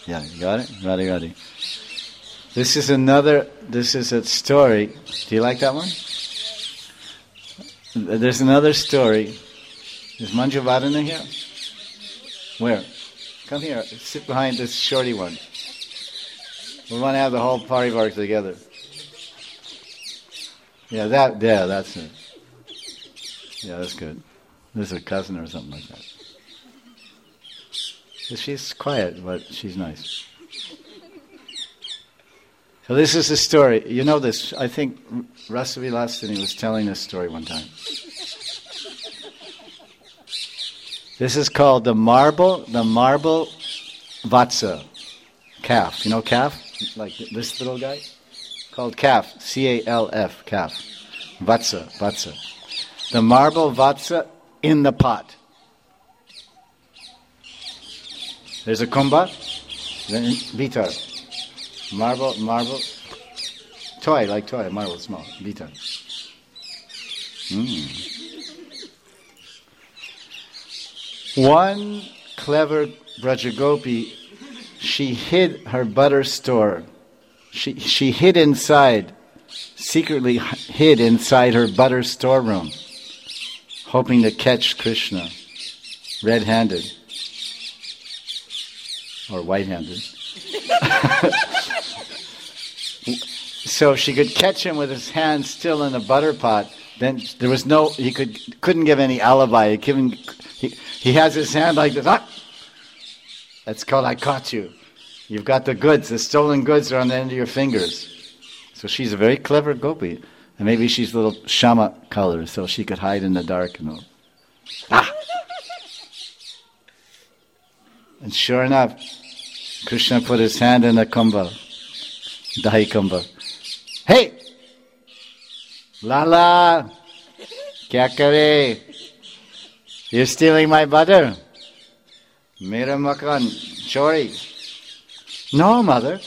Yeah, you got it? Radhe. This is a story. Do you like that one? There's another story. Is Manju Vadana here? Where? Come here. Sit behind this shorty one. We want to have the whole party work together. Yeah, that's it. Yeah, that's good. This is a cousin or something like that. She's quiet, but she's nice. So this is the story. You know this. I think Rasavilastini was telling this story one time. This is called the marble Vatsa. Calf. You know calf? Like this little guy? Called calf. C-A-L-F. Calf. Vatsa. The marble Vatsa in the pot. There's a kumbha, then bitar. Marble, toy, marble, small, bitar. One clever Brajagopi, she hid her butter store. She hid inside, secretly hid inside her butter storeroom, hoping to catch Krishna, red-handed. Or white-handed. So she could catch him with his hand still in the butter pot. Then there was he couldn't give any alibi. He has his hand like this. Ah! That's called I caught you. You've got the goods. The stolen goods are on the end of your fingers. So she's a very clever gopi. And maybe she's a little shama color, so she could hide in the dark and all. Ah! And sure enough, Krishna put his hand in the kumbha, dahi kumbha. Hey! Lala! Kya kare? You're stealing my butter? Mera makan, chori. No, mother.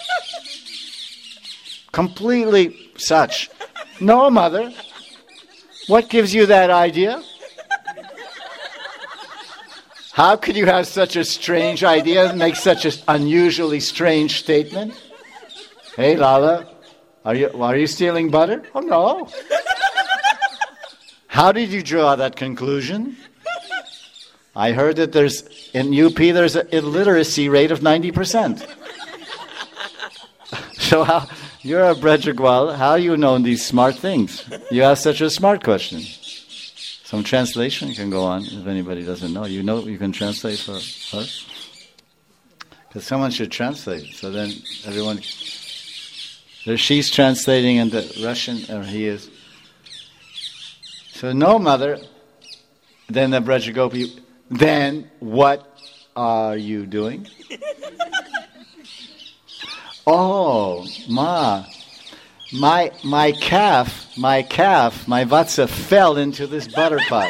Completely such. No, mother. What gives you that idea? How could you have such a strange idea and make such an unusually strange statement? Hey, Lala, are you stealing butter? Oh, no. How did you draw that conclusion? I heard that in UP there's an illiteracy rate of 90%. So you're a Brajagwal, how do you know these smart things? You ask such a smart question. Some translation can go on if anybody doesn't know. You can translate for her? Because someone should translate. So then everyone... She's translating into Russian, or he is. So no, mother. Then the Brajagopi, then what are you doing? Oh, Ma. My calf, my Vatsa fell into this butter pot.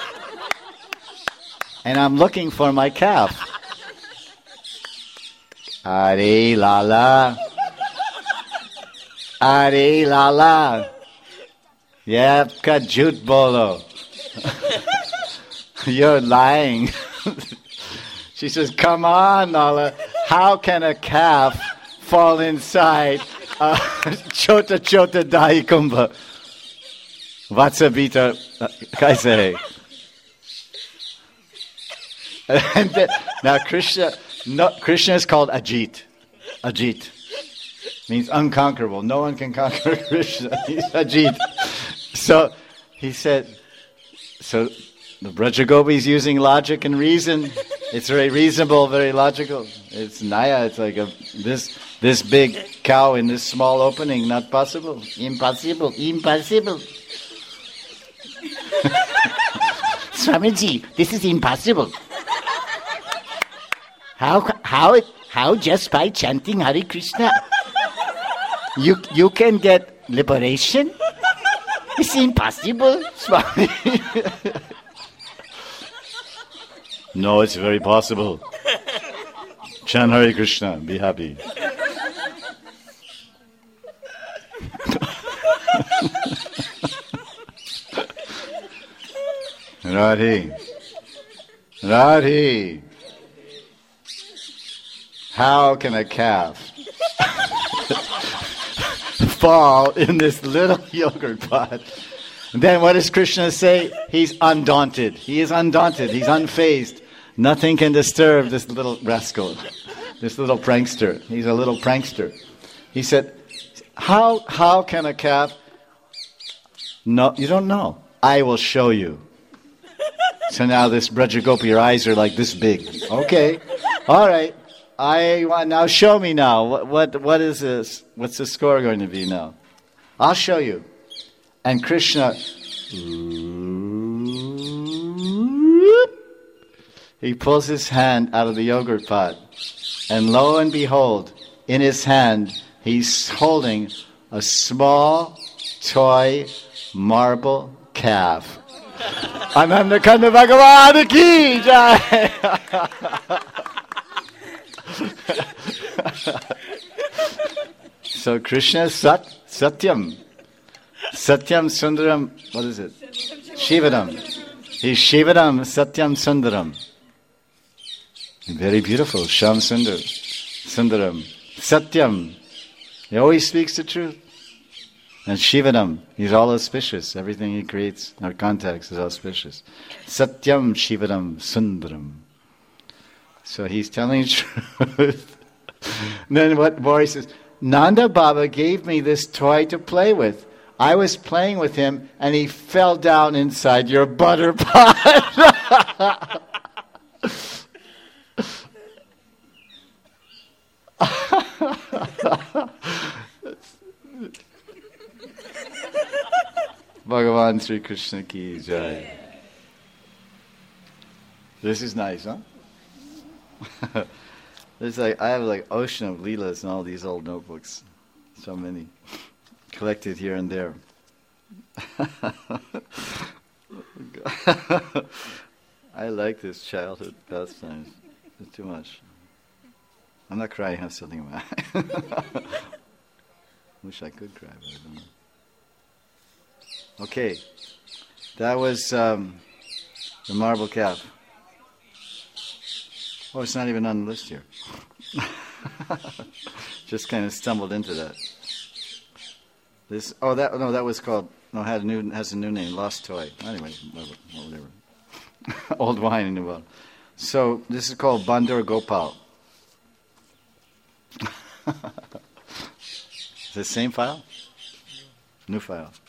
And I'm looking for my calf. Are Lala. Are Lala. Yeah, ka jhoot bolo. You're lying. She says, come on, Lala. How can a calf fall inside Chota Dahi Kumbha? Vatsa Bita Kaise. Now Krishna is called Ajit. Ajit means unconquerable. No one can conquer Krishna. He's Ajit. So he said, so the Brajagopi is using logic and reason. It's very reasonable, very logical. It's Naya. It's like this big cow in this small opening. Not possible. Impossible. Swamiji, this is impossible. How just by chanting Hare Krishna you can get liberation? It's impossible, Swami. No, it's very possible. Chant Hare Krishna, be happy. Radhe. how can a calf fall in this little yogurt pot? And then what does Krishna say? He's undaunted. He is undaunted. He's unfazed. Nothing can disturb this little rascal, this little prankster. He's a little prankster. He said, how can a calf... No, you don't know. I will show you. So now this Brajagopi, your eyes are like this big. Okay, all right. I want now. Show me now. What is this? What's the score going to be now? I'll show you. And Krishna, he pulls his hand out of the yogurt pot, and lo and behold, in his hand he's holding a small toy marble calf. Ananda Kanda Bhagavan ki jai. So Krishna is Satyam. Satyam Sundaram, what is it? Shivadam. He's Shivadam Satyam Sundaram. Very beautiful, Sham Sundaram. Satyam, he always speaks the truth. And Shivadam, he's all auspicious. Everything he creates, our contacts, is auspicious. Satyam Shivadam Sundaram. So he's telling the truth. And then what Boris says, Nanda Baba gave me this toy to play with. I was playing with him and he fell down inside your butter pot. Bhagavan Sri Krishna ki jai. This is nice, huh? I have like ocean of leelas in all these old notebooks. So many. Collected here and there. I like this childhood pastimes. It's too much. I'm not crying, I have something in my eye. Wish I could cry, but I don't know. Okay, that was the marble calf. Oh, it's not even on the list here. Just kind of stumbled into that. That was called. No, has a new name. Lost Toy. Anyway, whatever. Old wine in the bottle. So this is called Bandur Gopal. Is it the same file? New file.